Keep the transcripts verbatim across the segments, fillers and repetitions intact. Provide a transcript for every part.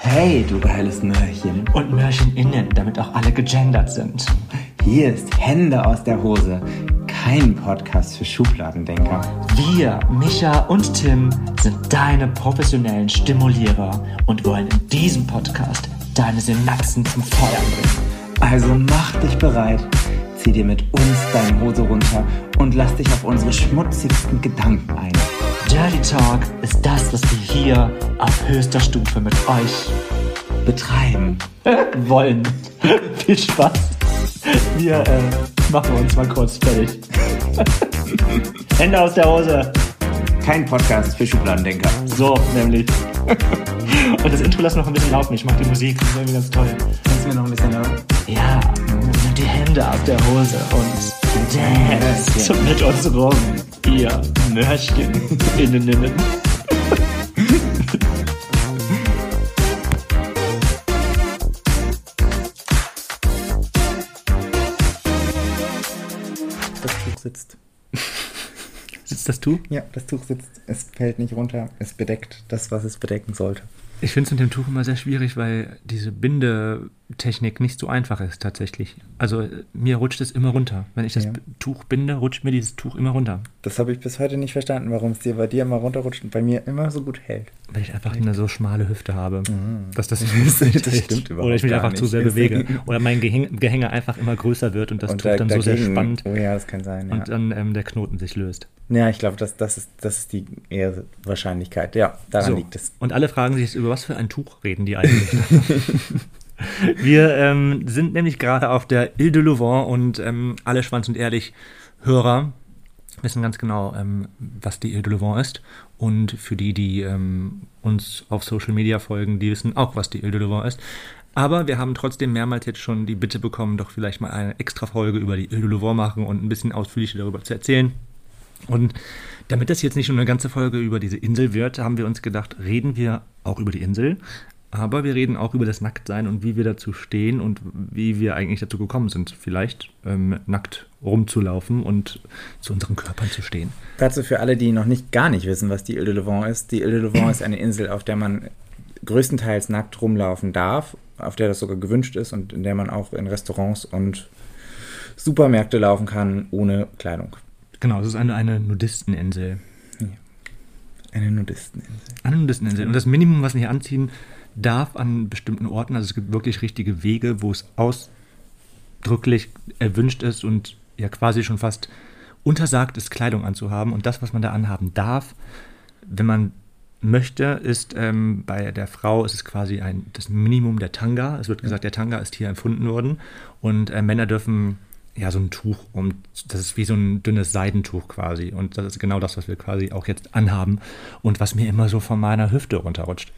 Hey, du geiles Möhrchen. Und Möhrchen innen, damit auch alle gegendert sind. Hier ist Hände aus der Hose. Kein Podcast für Schubladendenker. Wir, Micha und Tim, sind deine professionellen Stimulierer und wollen in diesem Podcast deine Synapsen zum Feuern bringen. Also mach dich bereit, zieh dir mit uns deine Hose runter und lass dich auf unsere schmutzigsten Gedanken ein. Dirty Talk ist das, was wir hier auf höchster Stufe mit euch betreiben wollen. Viel Spaß. Wir äh, machen uns mal kurz fertig. Hände aus der Hose. Kein Podcast für Schubladendenker. So, nämlich. Und das Intro lass noch ein bisschen laufen. Ich mag die Musik, das ist irgendwie ganz toll. Kannst du mir noch ein bisschen laufen? Ja, nimm die Hände aus der Hose und dance mit uns rum. Ihr Möhrchen innen innen. Das Tuch sitzt. Sitzt das Tuch? Ja, das Tuch sitzt. Es fällt nicht runter. Es bedeckt das, was es bedecken sollte. Ich finde es mit dem Tuch immer sehr schwierig, weil diese Bindetechnik nicht so einfach ist tatsächlich. Also mir rutscht es immer runter. Wenn ich das ja. Tuch binde, rutscht mir dieses Tuch immer runter. Das habe ich bis heute nicht verstanden, warum es dir bei dir immer runterrutscht und bei mir immer so gut hält. Weil ich einfach eine so schmale Hüfte habe, mhm. dass das nicht das, das stimmt überhaupt Oder ich mich einfach nicht. zu sehr bewege. Oder mein Gehänge, Gehänge einfach immer größer wird und das und Tuch da, dann dagegen, so sehr spannt. Oh ja, das kann sein. Ja. Und dann ähm, der Knoten sich löst. Ja, ich glaube, das, das, ist, das ist die eher Wahrscheinlichkeit. Ja, daran so. liegt es. Und alle fragen sich, über was für ein Tuch reden die eigentlich? Wir ähm, sind nämlich gerade auf der Ile de Louvain und ähm, alle Schwanz und Ehrlich Hörer wissen ganz genau, ähm, was die Ile de Louvain ist. Und für die, die ähm, uns auf Social Media folgen, die wissen auch, was die Ile de Louvain ist. Aber wir haben trotzdem mehrmals jetzt schon die Bitte bekommen, doch vielleicht mal eine extra Folge über die Ile de Louvain machen und ein bisschen ausführlicher darüber zu erzählen. Und damit das jetzt nicht nur eine ganze Folge über diese Insel wird, haben wir uns gedacht, reden wir auch über die Insel, aber wir reden auch über das Nacktsein und wie wir dazu stehen und wie wir eigentlich dazu gekommen sind, vielleicht ähm, nackt rumzulaufen und zu unseren Körpern zu stehen. Dazu für alle, die noch nicht gar nicht wissen, was die Ile de Louvain ist. Die Ile de Louvain ist eine Insel, auf der man größtenteils nackt rumlaufen darf, auf der das sogar gewünscht ist und in der man auch in Restaurants und Supermärkte laufen kann ohne Kleidung. Genau, es ist eine, eine Nudisteninsel. Ja. Eine Nudisteninsel. Eine Nudisteninsel. Und das Minimum, was man hier anziehen darf an bestimmten Orten, also es gibt wirklich richtige Wege, wo es ausdrücklich erwünscht ist und ja quasi schon fast untersagt ist, Kleidung anzuhaben. Und das, was man da anhaben darf, wenn man möchte, ist ähm, bei der Frau ist es quasi ein, das Minimum der Tanga. Es wird gesagt, der Tanga ist hier erfunden worden und äh, Männer dürfen ja, so ein Tuch, um, das ist wie so ein dünnes Seidentuch quasi. Und das ist genau das, was wir quasi auch jetzt anhaben und was mir immer so von meiner Hüfte runterrutscht.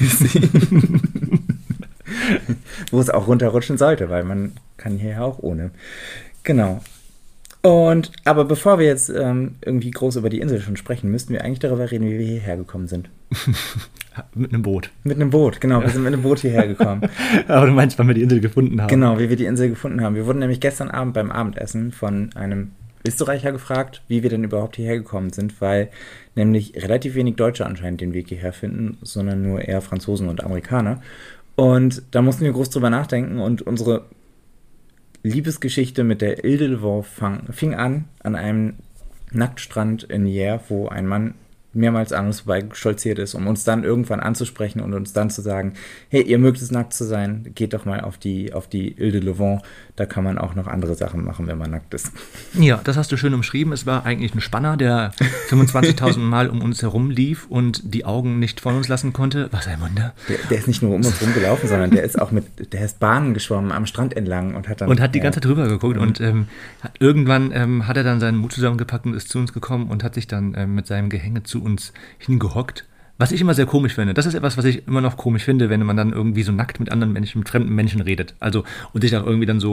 Wo es auch runterrutschen sollte, weil man kann hier ja auch ohne. Genau. Und, aber bevor wir jetzt ähm, irgendwie groß über die Insel schon sprechen, müssten wir eigentlich darüber reden, wie wir hierher gekommen sind. Mit einem Boot. Mit einem Boot, genau. Wir sind mit einem Boot hierher gekommen. Aber du meinst, wann wir die Insel gefunden haben? Genau, wie wir die Insel gefunden haben. Wir wurden nämlich gestern Abend beim Abendessen von einem Österreicher gefragt, wie wir denn überhaupt hierher gekommen sind, weil nämlich relativ wenig Deutsche anscheinend den Weg hierher finden, sondern nur eher Franzosen und Amerikaner. Und da mussten wir groß drüber nachdenken und unsere Liebesgeschichte mit der Ile de Louvain fing an an einem Nacktstrand in Hyères, wo ein Mann mehrmals an uns vorbei stolziert ist, um uns dann irgendwann anzusprechen und uns dann zu sagen, hey, ihr mögt es nackt zu sein, geht doch mal auf die, auf die Ile de Louvain, da kann man auch noch andere Sachen machen, wenn man nackt ist. Ja, das hast du schön umschrieben. Es war eigentlich ein Spanner, der fünfundzwanzigtausend Mal um uns herum lief und die Augen nicht von uns lassen konnte. Was ein Wunder. Der, der ist nicht nur um uns herum gelaufen, sondern der ist auch mit, der ist Bahnen geschwommen am Strand entlang und hat dann... Und hat die ganze Zeit drüber geguckt mhm. und ähm, irgendwann ähm, hat er dann seinen Mut zusammengepackt und ist zu uns gekommen und hat sich dann ähm, mit seinem Gehänge zu uns hingehockt. Was ich immer sehr komisch finde. Das ist etwas, was ich immer noch komisch finde, wenn man dann irgendwie so nackt mit anderen Menschen, mit fremden Menschen redet. Also und sich dann irgendwie dann so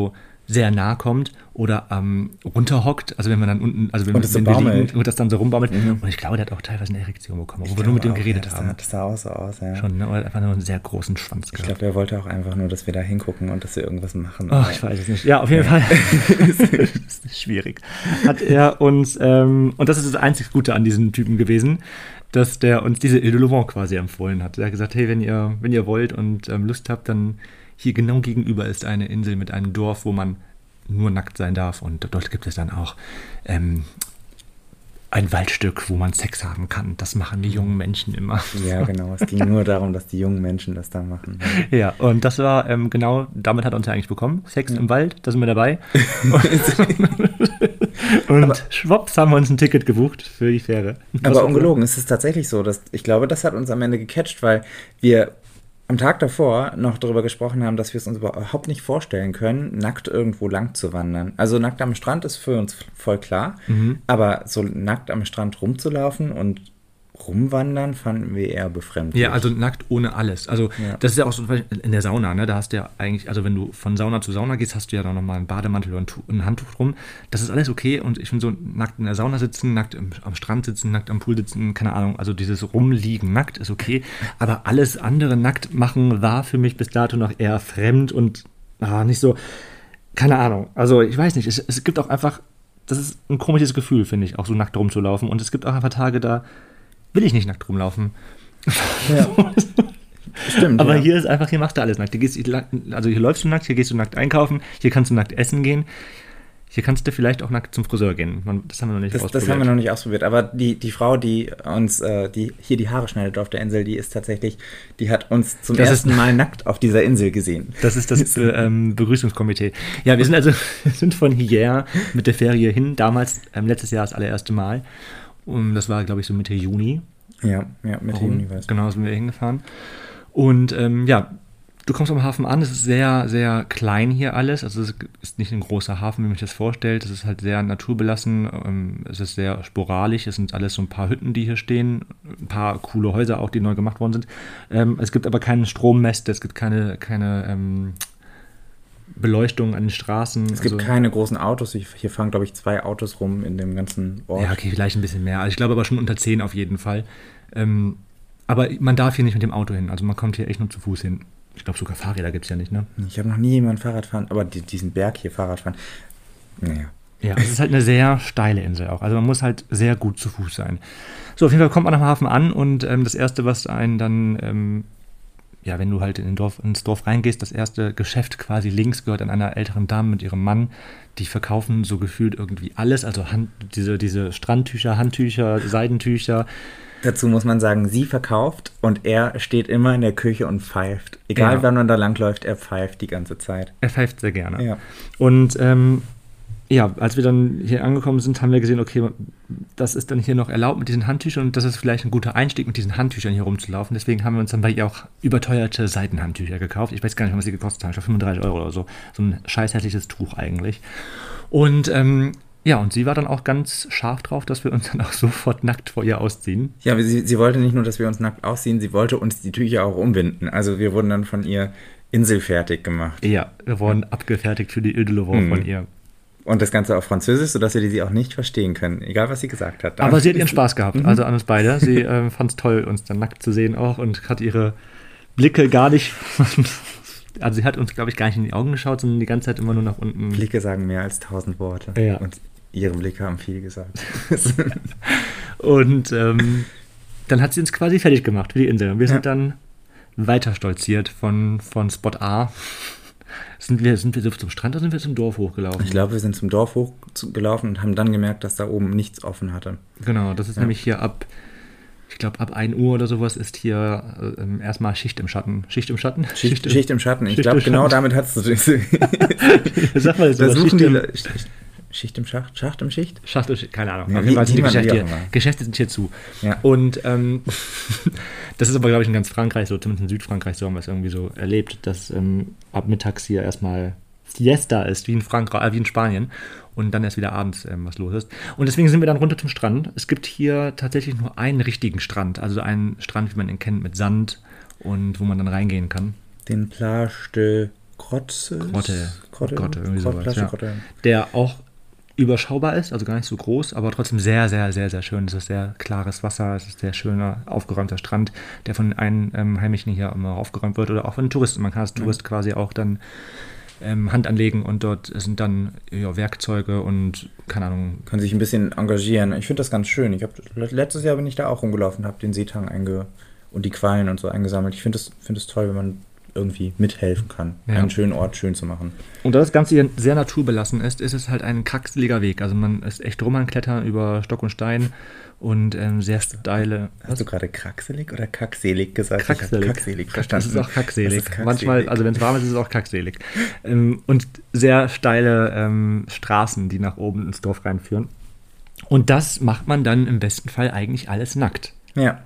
sehr nah kommt oder ähm, runterhockt, also wenn man dann unten, also wenn, und das wenn so wir baumelt. liegen und das dann so rumbaumelt. Mhm. Und ich glaube, der hat auch teilweise eine Erektion bekommen, Ich obwohl wir nur mit dem auch, geredet ja, das haben. Sah, das sah auch so aus, ja. Schon, ne? Oder einfach nur einen sehr großen Schwanz Ich gehabt. glaube, der wollte auch einfach nur, dass wir da hingucken und dass wir irgendwas machen. Oh, ich weiß es nicht. Ja, auf jeden ja. Fall. Das ist schwierig. Hat er uns, ähm, und das ist das einzig Gute an diesem Typen gewesen, dass der uns diese Ile de Louvain quasi empfohlen hat. Er hat gesagt, hey, wenn ihr, wenn ihr wollt und ähm, Lust habt, dann hier genau gegenüber ist eine Insel mit einem Dorf, wo man nur nackt sein darf. Und dort gibt es dann auch ähm, ein Waldstück, wo man Sex haben kann. Das machen die jungen Menschen immer. Ja, genau. Es ging nur darum, dass die jungen Menschen das da machen. Ja, und das war ähm, genau, damit hat er uns ja eigentlich bekommen. Sex ja. im Wald, da sind wir dabei. Und aber, schwupps haben wir uns ein Ticket gebucht für die Fähre. Aber ungelogen, es ist tatsächlich so, dass ich glaube, das hat uns am Ende gecatcht, weil wir am Tag davor noch darüber gesprochen haben, dass wir es uns überhaupt nicht vorstellen können, nackt irgendwo lang zu wandern. Also nackt am Strand ist für uns voll klar, mhm. aber so nackt am Strand rumzulaufen und rumwandern fanden wir eher befremdlich. Ja, also nackt ohne alles. Also ja. das ist ja auch so in der Sauna, ne? Da hast du ja eigentlich, also wenn du von Sauna zu Sauna gehst, hast du ja dann nochmal einen Bademantel und ein Handtuch drum. Das ist alles okay und ich finde so nackt in der Sauna sitzen, nackt im, am Strand sitzen, nackt am Pool sitzen, keine Ahnung, also dieses Rumliegen nackt ist okay, aber alles andere nackt machen war für mich bis dato noch eher fremd und ah, nicht so, keine Ahnung. Also ich weiß nicht, es, es gibt auch einfach, das ist ein komisches Gefühl, finde ich, auch so nackt rumzulaufen und es gibt auch einfach Tage, da will ich nicht nackt rumlaufen. Ja. Stimmt. Aber ja. hier ist einfach, hier machst du alles nackt. Hier gehst, also hier läufst du nackt, hier gehst du nackt einkaufen, hier kannst du nackt essen gehen. Hier kannst du vielleicht auch nackt zum Friseur gehen. Man, das haben wir noch nicht das, ausprobiert. Das haben wir noch nicht ausprobiert. Aber die, die Frau, die uns äh, die hier die Haare schneidet auf der Insel, die ist tatsächlich, die hat uns zum das ersten ist, Mal nackt auf dieser Insel gesehen. Das ist das Be- ähm, Begrüßungskomitee. Ja, wir sind also wir sind von hier mit der Fähre hin, damals, ähm, letztes Jahr das allererste Mal. Und das war, glaube ich, so Mitte Juni. Ja, ja Mitte Warum? Juni war es. Genau, sind wir hingefahren. Und ähm, ja, du kommst am Hafen an. Es ist sehr, sehr klein hier alles. Also es ist nicht ein großer Hafen, wie man sich das vorstellt. Es ist halt sehr naturbelassen. Ähm, es ist sehr sporadisch. Es sind alles so ein paar Hütten, die hier stehen. Ein paar coole Häuser auch, die neu gemacht worden sind. Ähm, es gibt aber keinen Strommast. Es gibt keine... keine ähm, Beleuchtung an den Straßen. Es gibt also, keine großen Autos. Hier fahren, glaube ich, zwei Autos rum in dem ganzen Ort. Ja, okay, vielleicht ein bisschen mehr. Also ich glaube aber schon unter zehn auf jeden Fall. Ähm, aber man darf hier nicht mit dem Auto hin. Also man kommt hier echt nur zu Fuß hin. Ich glaube, sogar Fahrräder gibt es ja nicht, ne? Ich habe noch nie jemanden Fahrrad fahren, aber die, diesen Berg hier Fahrrad fahren, naja. Ja, es ist halt eine sehr steile Insel auch. Also man muss halt sehr gut zu Fuß sein. So, auf jeden Fall kommt man am Hafen an und ähm, das Erste, was einen dann... Ähm, ja, wenn du halt in den Dorf, ins Dorf reingehst, das erste Geschäft quasi links gehört an einer älteren Dame mit ihrem Mann. Die verkaufen so gefühlt irgendwie alles, also Hand, diese, diese Strandtücher, Handtücher, Seidentücher. Dazu muss man sagen, sie verkauft und er steht immer in der Küche und pfeift. Egal, ja. wann man da langläuft, er pfeift die ganze Zeit. Er pfeift sehr gerne. Ja. Und ähm, ja, als wir dann hier angekommen sind, haben wir gesehen, okay, das ist dann hier noch erlaubt mit diesen Handtüchern und das ist vielleicht ein guter Einstieg, mit diesen Handtüchern hier rumzulaufen. Deswegen haben wir uns dann bei ihr auch überteuerte Seidenhandtücher gekauft. Ich weiß gar nicht, was sie gekostet haben. Ich glaube fünfunddreißig Euro oder so. So ein scheiß hässliches Tuch eigentlich. Und ähm, ja, und sie war dann auch ganz scharf drauf, dass wir uns dann auch sofort nackt vor ihr ausziehen. Ja, sie, sie wollte nicht nur, dass wir uns nackt ausziehen, sie wollte uns die Tücher auch umbinden. Also wir wurden dann von ihr inselfertig gemacht. Ja, wir wurden abgefertigt für die Ile de Louvain mhm. von ihr. Und das Ganze auf Französisch, sodass wir sie auch nicht verstehen können, egal was sie gesagt hat. Aber sie hat ihren Spaß gehabt, mhm. also an uns beide. Sie äh, fand es toll, uns dann nackt zu sehen auch und hat ihre Blicke gar nicht, also sie hat uns, glaube ich, gar nicht in die Augen geschaut, sondern die ganze Zeit immer nur nach unten. Blicke sagen mehr als tausend Worte. Ja. Und ihre Blicke haben viel gesagt. Und ähm, dann hat sie uns quasi fertig gemacht für die Insel. Und wir sind ja. dann weiter stolziert von, von Spot A. Sind wir, sind wir zum Strand oder sind wir zum Dorf hochgelaufen? Ich glaube, wir sind zum Dorf hochgelaufen und haben dann gemerkt, dass da oben nichts offen hatte. Genau, das ist ja. nämlich hier ab, ich glaube, ab ein Uhr oder sowas ist hier äh, erstmal Schicht im Schatten. Schicht im Schatten? Schicht, Schicht, im, Schicht im Schatten. Ich glaube, genau damit hast du das. Sag mal, das da suchen die im, Schicht im Schacht? Schacht im Schicht? Schacht im Schicht, keine Ahnung. Ja, Auf jeden Fall sind die Geschäfte, hier, Geschäfte sind hier zu. Ja. Und ähm, das ist aber, glaube ich, in ganz Frankreich so, zumindest in Südfrankreich so haben wir es irgendwie so erlebt, dass ähm, ab mittags hier erstmal Siesta ist, wie in Frankreich, äh, wie in Spanien. Und dann erst wieder abends ähm, was los ist. Und deswegen sind wir dann runter zum Strand. Es gibt hier tatsächlich nur einen richtigen Strand. Also einen Strand, wie man ihn kennt, mit Sand und wo man dann reingehen kann. Den Plage de Grotte. Grotte. Grotte. Grotte, irgendwie Grotte, sowas, ja. Grotte. Der auch überschaubar ist, also gar nicht so groß, aber trotzdem sehr, sehr, sehr, sehr schön. Es ist sehr klares Wasser, es ist sehr schöner, aufgeräumter Strand, der von den Einheimischen hier immer aufgeräumt wird oder auch von den Touristen. Man kann als Tourist quasi auch dann ähm, Hand anlegen und dort sind dann ja, Werkzeuge und, keine Ahnung. Können sich ein bisschen engagieren. Ich finde das ganz schön. Ich hab, letztes Jahr bin ich da auch rumgelaufen, habe den Seetang einge und die Quallen und so eingesammelt. Ich finde es find es toll, wenn man irgendwie mithelfen kann, Ja. einen schönen Ort schön zu machen. Und da das Ganze hier sehr naturbelassen ist, ist es halt ein kraxeliger Weg. Also man ist echt rumklettern über Stock und Stein und ähm, sehr steile. Hast du gerade kraxelig oder kackselig gesagt? Kraxelig. Ich habe kackselig verstanden. Das ist auch kackselig. Das ist kackselig. Manchmal, also wenn es warm ist, ist es auch kackselig. Ähm, und sehr steile ähm, Straßen, die nach oben ins Dorf reinführen. Und das macht man dann im besten Fall eigentlich alles nackt. Ja.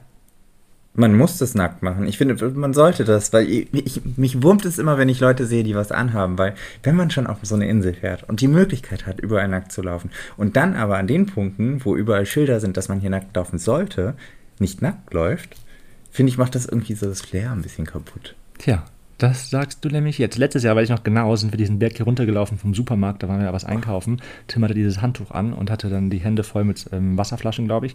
Man muss das nackt machen. Ich finde, man sollte das, weil ich, ich, mich wurmt es immer, wenn ich Leute sehe, die was anhaben, weil wenn man schon auf so eine Insel fährt und die Möglichkeit hat, überall nackt zu laufen und dann aber an den Punkten, wo überall Schilder sind, dass man hier nackt laufen sollte, nicht nackt läuft, finde ich, macht das irgendwie so das Flair ein bisschen kaputt. Tja, das sagst du nämlich jetzt. Letztes Jahr, weiß ich noch genau, sind wir diesen Berg hier runtergelaufen vom Supermarkt, da waren wir ja was einkaufen. Tim hatte dieses Handtuch an und hatte dann die Hände voll mit ähm, Wasserflaschen, glaube ich.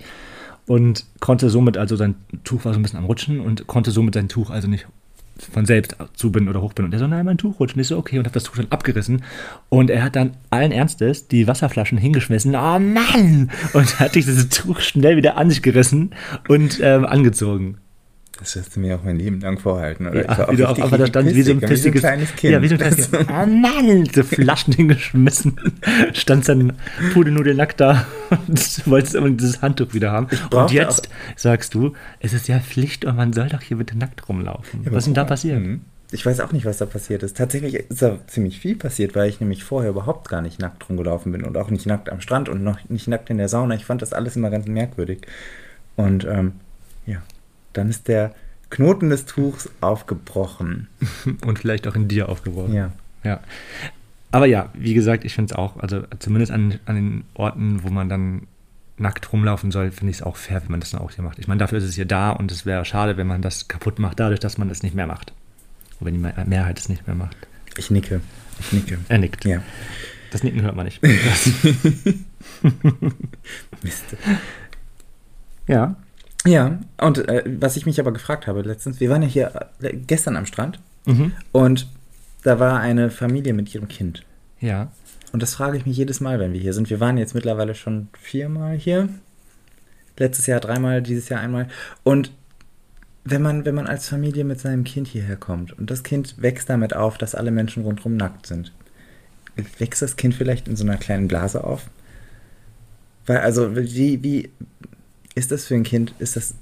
Und konnte somit, also sein Tuch war so ein bisschen am Rutschen und konnte somit sein Tuch also nicht von selbst zubinden oder hochbinden. Und er so, nein, mein Tuch rutscht. Und ich so, okay, und habe das Tuch dann abgerissen. Und er hat dann allen Ernstes die Wasserflaschen hingeschmissen. Oh Mann! Und hat dieses Tuch schnell wieder an sich gerissen und ähm, angezogen. Das wirst du mir auch mein Leben lang vorhalten, oder? Ja, wie du auch einfach da stand, wie so ein pissiges kleines Kind. Ja, wie so ein kleines Kind. Oh Mann, so Flaschen hingeschmissen. Stand dann pudelnudelnackt da und wolltest immer dieses Handtuch wieder haben. Und jetzt sagst du, es ist ja Pflicht und man soll doch hier bitte nackt rumlaufen. Ja, was ist denn da passiert? Ich weiß auch nicht, was da passiert ist. Tatsächlich ist da ziemlich viel passiert, weil ich nämlich vorher überhaupt gar nicht nackt rumgelaufen bin und auch nicht nackt am Strand und noch nicht nackt in der Sauna. Ich fand das alles immer ganz merkwürdig. Und ähm, ja, dann ist der Knoten des Tuchs aufgebrochen. Und vielleicht auch in dir aufgebrochen. Ja. Ja. Aber ja, wie gesagt, ich finde es auch, also zumindest an, an den Orten, wo man dann nackt rumlaufen soll, finde ich es auch fair, wenn man das dann auch hier macht. Ich meine, dafür ist es hier da und es wäre schade, wenn man das kaputt macht, dadurch, dass man das nicht mehr macht. Oder wenn die Mehrheit es nicht mehr macht. Ich nicke. Ich nicke. Er nickt. Ja. Das Nicken hört man nicht. Mist. Ja. Ja, und äh, was ich mich aber gefragt habe letztens, wir waren ja hier äh, gestern am Strand Mhm. und da war eine Familie mit ihrem Kind. Ja. Und das frage ich mich jedes Mal, wenn wir hier sind. Wir waren jetzt mittlerweile schon viermal hier. Letztes Jahr dreimal, dieses Jahr einmal. Und wenn man, wenn man als Familie mit seinem Kind hierher kommt und das Kind wächst damit auf, dass alle Menschen rundherum nackt sind, wächst das Kind vielleicht in so einer kleinen Blase auf? Weil, also, wie, wie ist das für ein Kind? Ist das,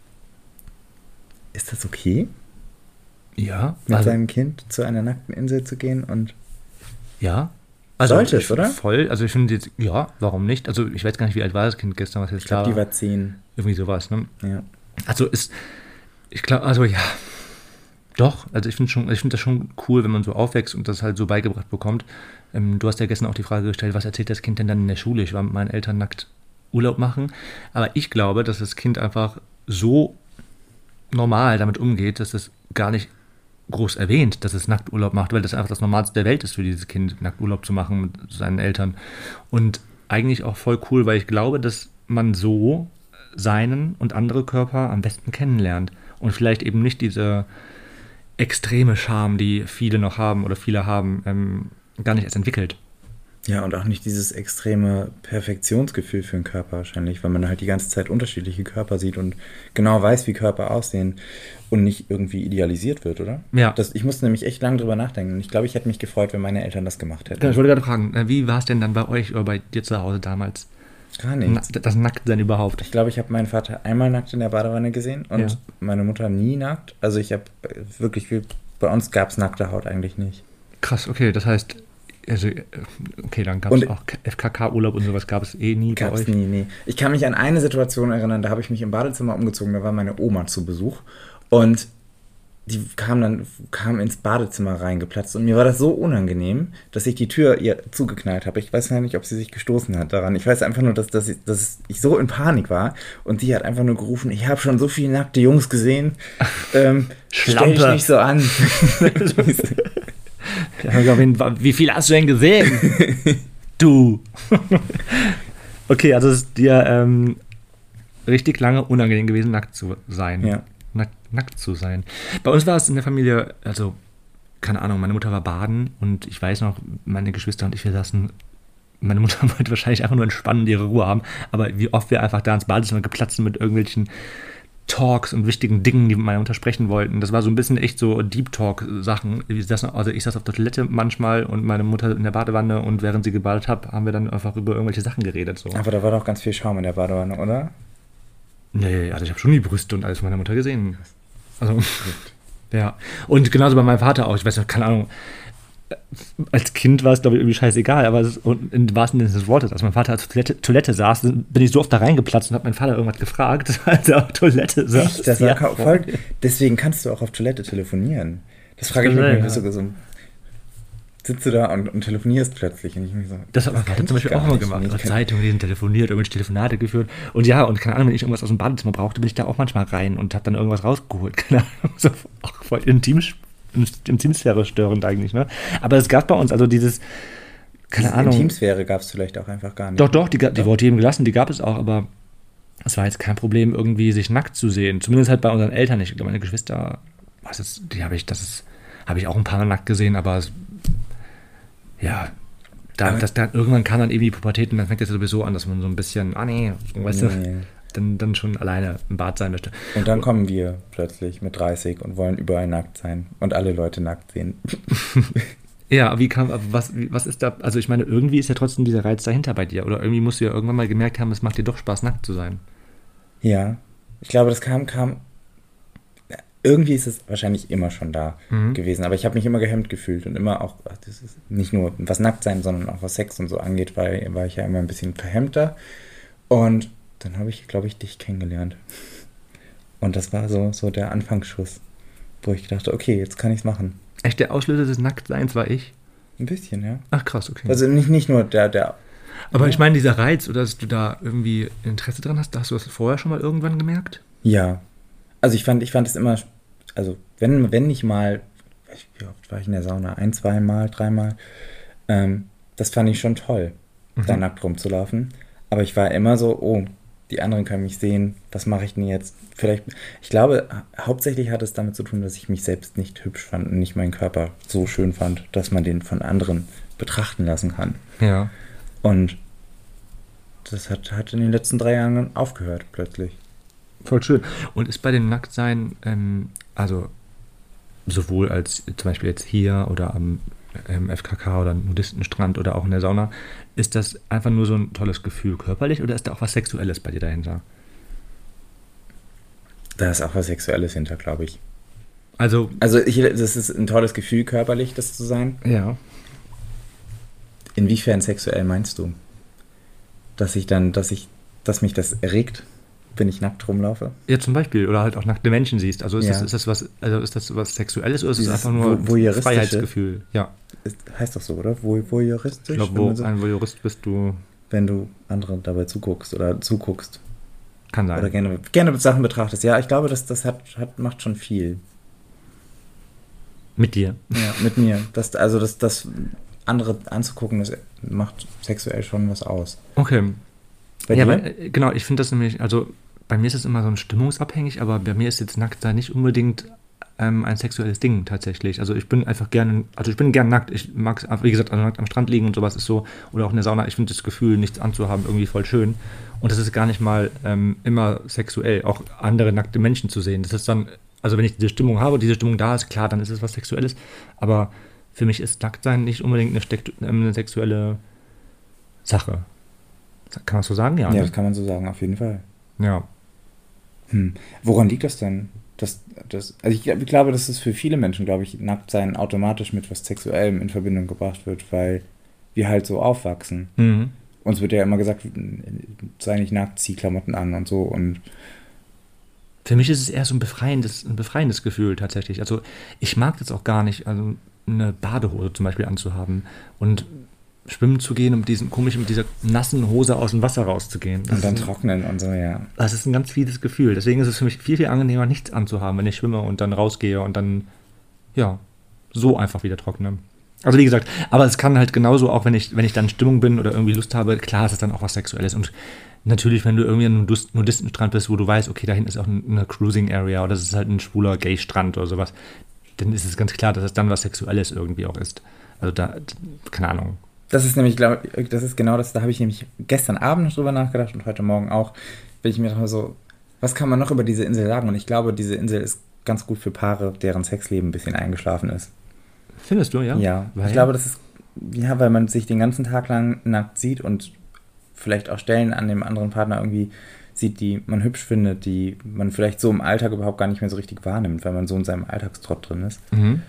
ist das okay, Ja. mit Also, seinem Kind zu einer nackten Insel zu gehen? Und ja. Also Sollte es, ich- oder? Voll. Also ich finde jetzt, ja, warum nicht? Also ich weiß gar nicht, wie alt war das Kind gestern, was jetzt ich glaube, da die war zehn. Irgendwie sowas, ne? Ja. Also ist, ich glaube, also ja, doch, also ich finde schon, ich finde das schon cool, wenn man so aufwächst und das halt so beigebracht bekommt. Ähm, du hast ja gestern auch die Frage gestellt, was erzählt das Kind denn dann in der Schule? Ich war mit meinen Eltern nackt Urlaub machen, aber ich glaube, dass das Kind einfach so normal damit umgeht, dass es gar nicht groß erwähnt, dass es Nackturlaub macht, weil das einfach das Normalste der Welt ist für dieses Kind, Nackturlaub zu machen mit seinen Eltern. Und eigentlich auch voll cool, weil ich glaube, dass man so seinen und andere Körper am besten kennenlernt und vielleicht eben nicht diese extreme Scham, die viele noch haben oder viele haben, ähm, gar nicht erst entwickelt. Ja, und auch nicht dieses extreme Perfektionsgefühl für den Körper wahrscheinlich, weil man halt die ganze Zeit unterschiedliche Körper sieht und genau weiß, wie Körper aussehen und nicht irgendwie idealisiert wird, oder? Ja. Das, ich musste nämlich echt lange drüber nachdenken und ich glaube, ich hätte mich gefreut, wenn meine Eltern das gemacht hätten. Ich wollte gerade fragen, äh, wie war es denn dann bei euch oder bei dir zu Hause damals? Gar Na, nichts. das Nacktsein überhaupt? Ich glaube, ich habe meinen Vater einmal nackt in der Badewanne gesehen und Ja. meine Mutter nie nackt. Also ich habe äh, wirklich, viel- bei uns gab es nackte Haut eigentlich nicht. Krass, okay, das heißt, also, äh, okay, dann gab es Und- auch F K K-Urlaub und sowas gab es eh nie Gab bei es euch. nie, nee. Ich kann mich an eine Situation erinnern, da habe ich mich im Badezimmer umgezogen, da war meine Oma zu Besuch und die kam dann kam ins Badezimmer reingeplatzt und mir war das so unangenehm, dass ich die Tür ihr zugeknallt habe. Ich weiß ja nicht, ob sie sich gestoßen hat daran. Ich weiß einfach nur, dass, dass, ich, dass ich so in Panik war und sie hat einfach nur gerufen, ich habe schon so viele nackte Jungs gesehen, ähm, stell dich Schlampe. nicht so an. Wie viel hast du denn gesehen? Du. Okay, also es ist dir ähm, richtig lange unangenehm gewesen, nackt zu sein. Ja. Nack, nackt zu sein. Bei uns war es in der Familie, also, keine Ahnung, meine Mutter war baden und ich weiß noch, meine Geschwister und ich, wir saßen, meine Mutter wollte wahrscheinlich einfach nur entspannen und ihre Ruhe haben, aber wie oft wir einfach da ins Badezimmer geplatzt sind mit irgendwelchen Talks und wichtigen Dingen, die mit meiner Mutter sprechen wollten. Das war so ein bisschen echt so Deep Talk-Sachen. Also ich saß auf der Toilette manchmal und meine Mutter in der Badewanne und während sie gebadet hat, haben wir dann einfach über irgendwelche Sachen geredet. So. Aber da war doch ganz viel Schaum in der Badewanne, oder? Nee, also ich habe schon die Brüste und alles von meiner Mutter gesehen. Also, ja. Und genauso bei meinem Vater auch. Ich weiß noch, keine Ahnung, als Kind war es, glaube ich, irgendwie scheißegal, aber es ist, und in wahrsten Sinne des Wortes, als mein Vater auf Toilette, Toilette saß, bin ich so oft da reingeplatzt und habe meinen Vater irgendwas gefragt, als er auf Toilette saß. Echt? Das war ja, voll, deswegen kannst du auch auf Toilette telefonieren. Das frage ich mich, wenn du so, so sitzt du da und, und telefonierst plötzlich. Und ich mich so, das hat mein Vater zum Beispiel auch immer gemacht. Über Zeitungen, die sind telefoniert, irgendwelche Telefonate geführt. Und ja, und keine Ahnung, wenn ich irgendwas aus dem Badezimmer brauchte, bin ich da auch manchmal rein und habe dann irgendwas rausgeholt. Keine Ahnung, so auch voll intim Intimsphäre störend eigentlich, ne? Aber es gab bei uns also dieses, keine Ahnung. Intimsphäre gab es vielleicht auch einfach gar nicht. Doch, doch, die, die wurde jedem gelassen, die gab es auch, aber es war jetzt kein Problem, irgendwie sich nackt zu sehen. Zumindest halt bei unseren Eltern nicht. Ich glaube, meine Geschwister, was ist, die habe ich, das ist, habe ich auch ein paar Mal nackt gesehen, aber es, ja, da, das, da, irgendwann kam dann eben die Pubertät und dann fängt es sowieso an, dass man so ein bisschen, ah nee, weißt nee. du, dann, dann schon alleine im Bad sein möchte. Und dann kommen wir plötzlich mit dreißig und wollen überall nackt sein und alle Leute nackt sehen. Ja, wie kam, was, was ist da, also ich meine, irgendwie ist ja trotzdem dieser Reiz dahinter bei dir oder irgendwie musst du ja irgendwann mal gemerkt haben, es macht dir doch Spaß, nackt zu sein. Ja, ich glaube, das kam, kam, irgendwie ist es wahrscheinlich immer schon da mhm. gewesen, aber ich habe mich immer gehemmt gefühlt und immer auch, das ist nicht nur was nackt sein, sondern auch was Sex und so angeht, weil war ich ja immer ein bisschen verhemmter und dann habe ich, glaube ich, dich kennengelernt. Und das war so, so der Anfangsschuss, wo ich dachte, okay, jetzt kann ich es machen. Echt, der Auslöser des Nacktseins war ich? Ein bisschen, ja. Ach, krass, okay. Also nicht, nicht nur der, der... Aber ja. Ich meine, dieser Reiz, oder dass du da irgendwie Interesse dran hast, hast du das vorher schon mal irgendwann gemerkt? Ja. Also ich fand, ich fand es immer, also wenn, wenn ich mal, wie oft war ich in der Sauna? Ein, zweimal, dreimal. Ähm, das fand ich schon toll, mhm. da nackt rumzulaufen. Aber ich war immer so, oh, die anderen können mich sehen, was mache ich denn jetzt? Vielleicht, ich glaube, hauptsächlich hat es damit zu tun, dass ich mich selbst nicht hübsch fand und nicht meinen Körper so schön fand, dass man den von anderen betrachten lassen kann. Ja. Und das hat, hat in den letzten drei Jahren dann aufgehört, plötzlich. Voll schön. Und ist bei dem Nacktsein, ähm, also sowohl als zum Beispiel jetzt hier oder am ähm, F K K oder Nudistenstrand oder auch in der Sauna, ist das einfach nur so ein tolles Gefühl körperlich oder ist da auch was Sexuelles bei dir dahinter? Da ist auch was Sexuelles hinter, glaube ich. Also, also ich, das ist ein tolles Gefühl, körperlich das zu sein. Ja. Inwiefern sexuell meinst du? Dass ich dann, dass ich, dass mich das erregt, wenn ich nackt rumlaufe? Ja, zum Beispiel. Oder halt auch nackte Menschen siehst. Also ist, ja. das, ist das was, also ist das was Sexuelles oder ist Dieses es einfach nur Vo- Freiheitsgefühl? Ja. Ist, heißt doch so, oder? Vo- voyeuristisch? Ich glaube, wo, so, ein Voyeurist bist du. Wenn du anderen dabei zuguckst oder zuguckst. Kann sein. Oder gerne, gerne Sachen betrachtest. Ja, ich glaube, das, das hat, hat, macht schon viel. Mit dir? Ja, mit mir. Das, also das, das andere anzugucken, das macht sexuell schon was aus. Okay. Bei ja, dir? Weil, genau, ich finde das nämlich, also bei mir ist es immer so ein stimmungsabhängig, aber bei mir ist jetzt Nacktsein nicht unbedingt ähm, ein sexuelles Ding tatsächlich. Also ich bin einfach gerne, also ich bin gern nackt. Ich mag es, wie gesagt, also nackt am Strand liegen und sowas ist so, oder auch in der Sauna. Ich finde das Gefühl, nichts anzuhaben, irgendwie voll schön. Und das ist gar nicht mal ähm, immer sexuell, auch andere nackte Menschen zu sehen. Das ist dann, also wenn ich diese Stimmung habe, diese Stimmung da ist, klar, dann ist es was Sexuelles. Aber für mich ist Nacktsein nicht unbedingt eine, Steck, eine sexuelle Sache. Kann man so sagen? Ja, ja, ne? das kann man so sagen, auf jeden Fall. Ja. Hm. Woran liegt das denn? Das, das, also ich, ich glaube, dass es für viele Menschen, glaube ich, Nacktsein automatisch mit was Sexuellem in Verbindung gebracht wird, weil wir halt so aufwachsen. Mhm. Uns wird ja immer gesagt, sei nicht nackt, zieh Klamotten an und so. Und für mich ist es eher so ein befreiendes, ein befreiendes Gefühl tatsächlich. Also ich mag das auch gar nicht, also eine Badehose zum Beispiel anzuhaben und schwimmen zu gehen und mit diesem komischen, mit dieser nassen Hose aus dem Wasser rauszugehen. Das und dann ein, trocknen und so, ja. Das ist ein ganz fieses Gefühl. Deswegen ist es für mich viel, viel angenehmer, nichts anzuhaben, wenn ich schwimme und dann rausgehe und dann, ja, so einfach wieder trockne. Also wie gesagt, aber es kann halt genauso, auch wenn ich, wenn ich dann in Stimmung bin oder irgendwie Lust habe, klar ist es dann auch was Sexuelles. Und natürlich, wenn du irgendwie an einem Nudist- Nudistenstrand bist, wo du weißt, okay, da hinten ist auch eine Cruising Area oder das ist halt ein schwuler Gay-Strand oder sowas, dann ist es ganz klar, dass es dann was Sexuelles irgendwie auch ist. Also da, keine Ahnung. Das ist nämlich, glaube ich, das ist genau das, da habe ich nämlich gestern Abend noch drüber nachgedacht und heute Morgen auch, bin ich mir dachte so, was kann man noch über diese Insel sagen? Und ich glaube, diese Insel ist ganz gut für Paare, deren Sexleben ein bisschen eingeschlafen ist. Findest du, ja? Ja, weil? Ich glaube, das ist, ja, weil man sich den ganzen Tag lang nackt sieht und vielleicht auch Stellen an dem anderen Partner irgendwie sieht, die man hübsch findet, die man vielleicht so im Alltag überhaupt gar nicht mehr so richtig wahrnimmt, weil man so in seinem Alltagstrott drin ist. Mhm.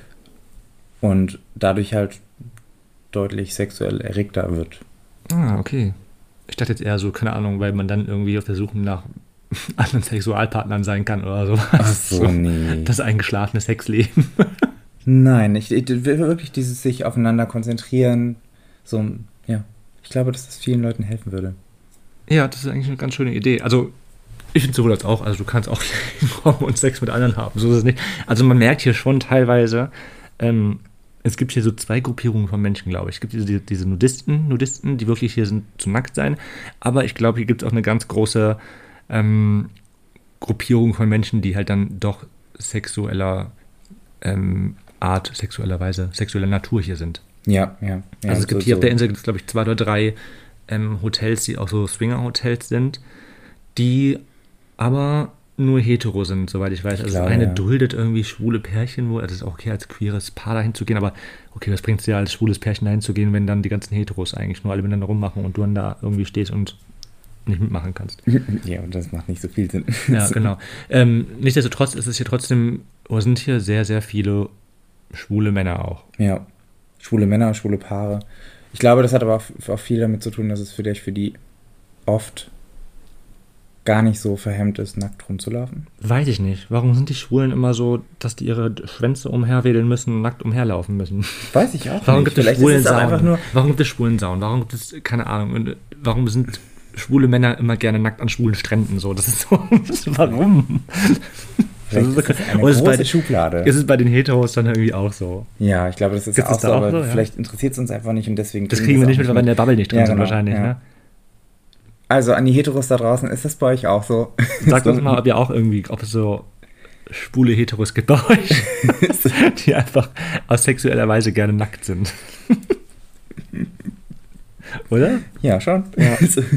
Und dadurch halt deutlich sexuell erregter wird. Ah, okay. Ich dachte jetzt eher so, keine Ahnung, weil man dann irgendwie auf der Suche nach anderen Sexualpartnern sein kann oder sowas. Ach so, nee. Das eingeschlafene Sexleben. Nein, ich, ich will wirklich dieses sich aufeinander konzentrieren. So, ja. Ich glaube, dass das vielen Leuten helfen würde. Ja, das ist eigentlich eine ganz schöne Idee. Also, ich finde sowohl als auch, also du kannst auch hinkommen und Sex mit anderen haben. So ist es nicht. Also man merkt hier schon teilweise, ähm, es gibt hier so zwei Gruppierungen von Menschen, glaube ich. Es gibt diese, diese Nudisten, Nudisten, die wirklich hier sind zum Nacktsein. Aber ich glaube, hier gibt es auch eine ganz große ähm, Gruppierung von Menschen, die halt dann doch sexueller ähm, Art, sexueller Weise, sexueller Natur hier sind. Ja, ja. ja also es gibt so, hier so. auf der Insel, glaube ich, zwei oder drei ähm, Hotels, die auch so Swinger-Hotels sind, die aber nur hetero sind, soweit ich weiß. Ich also glaube, das eine ja. duldet irgendwie schwule Pärchen, wo es ist auch okay, als queeres Paar dahin zu gehen, aber okay, was bringt es dir als schwules Pärchen dahin zu gehen, wenn dann die ganzen Heteros eigentlich nur alle miteinander rummachen und du dann da irgendwie stehst und nicht mitmachen kannst. Ja, und das macht nicht so viel Sinn. Ja, genau. Ähm, nichtsdestotrotz ist es hier trotzdem, oder sind hier sehr, sehr viele schwule Männer auch. Ja, schwule Männer, schwule Paare. Ich glaube, das hat aber auch, auch viel damit zu tun, dass es vielleicht für die oft gar nicht so verhemmt ist, nackt rumzulaufen. Weiß ich nicht. Warum sind die Schwulen immer so, dass die ihre Schwänze umherwedeln müssen und nackt umherlaufen müssen? Weiß ich auch Warum nicht. gibt es Vielleicht schwulen ist es auch einfach nur. Warum gibt es schwulen Sauen? Warum gibt es, keine Ahnung, und warum sind schwule Männer immer gerne nackt an schwulen Stränden? So, das ist so, warum? Das ist so, eine große bei, Schubladde. Ist es bei den Heteros dann irgendwie auch so? Ja, ich glaube, das ist Gibt's auch das da so, auch aber so, ja? vielleicht interessiert es uns einfach nicht und deswegen. Das kriegen wir nicht mit, weil wir in der Bubble nicht drin Ja, sind genau, wahrscheinlich, ja. ne? Also an die Heteros da draußen, ist das bei euch auch so? Sagt uns mal, ob ihr auch irgendwie, ob es so schwule Heteros gibt bei euch, die einfach aus sexueller Weise gerne nackt sind. Oder? Ja, schon. Ja,